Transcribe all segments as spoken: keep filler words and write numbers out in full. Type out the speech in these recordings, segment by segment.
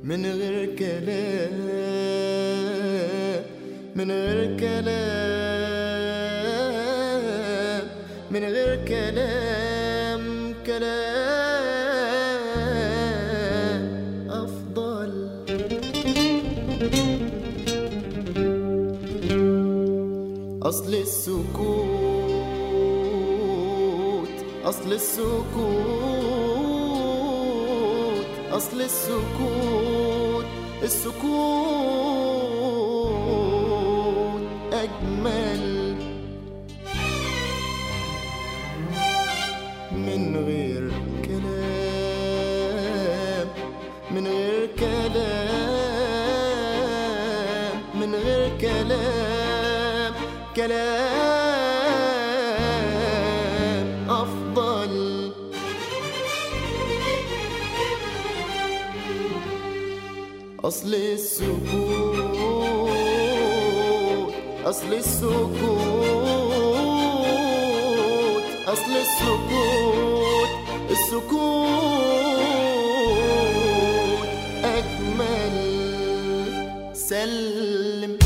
من غير كلام، من غير كلام، من غير كلام، كلام أفضل. أصل السكوت، أصل السكوت، أصل السكوت، السكوت أجمل من غير كلام، من غير كلام، من غير كلام، كلام أفضل. أصل السكوت، أصل السكوت، أصل السكوت، السكوت أجمل. سلم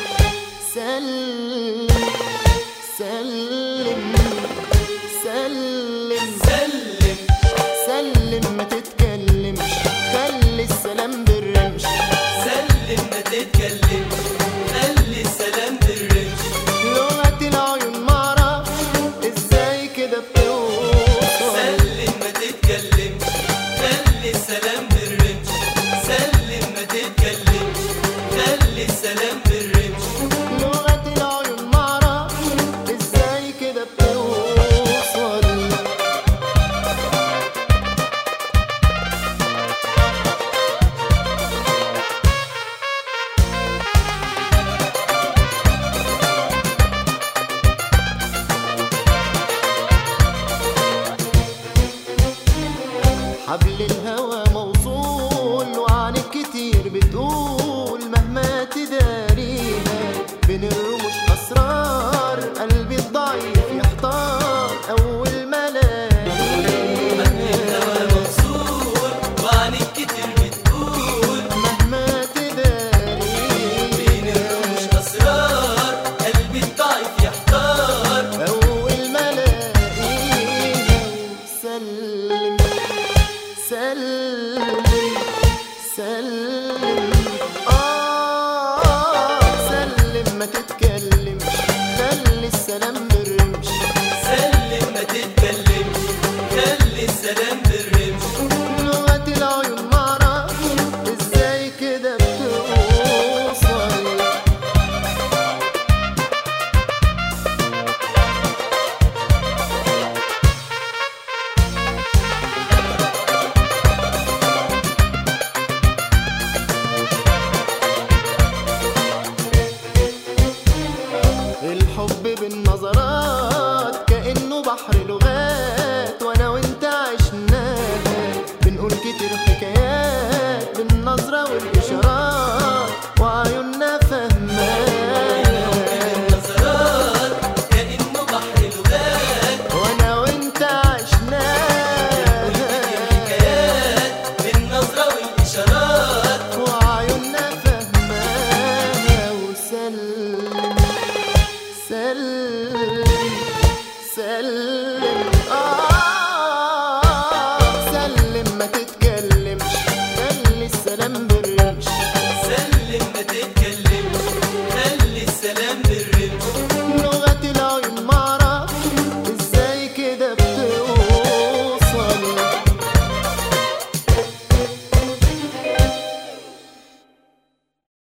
سلم سلم سلم سلم سلم ما تتكلمش، خلي السلام بالرمش. سلم ما تتكلمش، خلي السلام بالرمش. لغة العيون معرفش ازاي كده بتوصل. سلم ما تتكلمش، خلي السلام بالرمش. سلم ما تتكلمش، خلي السلام بالرمش. لغة العيون معرفش ازاي كده بتوصل. حبل الهوى موصول وعنك كتير بتقول، مهما تداريها بين الرموش أسرار. قلبي الضعيف يحتار أول ما حبل الهوى موصول وعنك كتير بتقول، مهما تداريها بين الرموش أسرار. قلبي الضعيف يحتار أول ما لاقيها. سلم سلم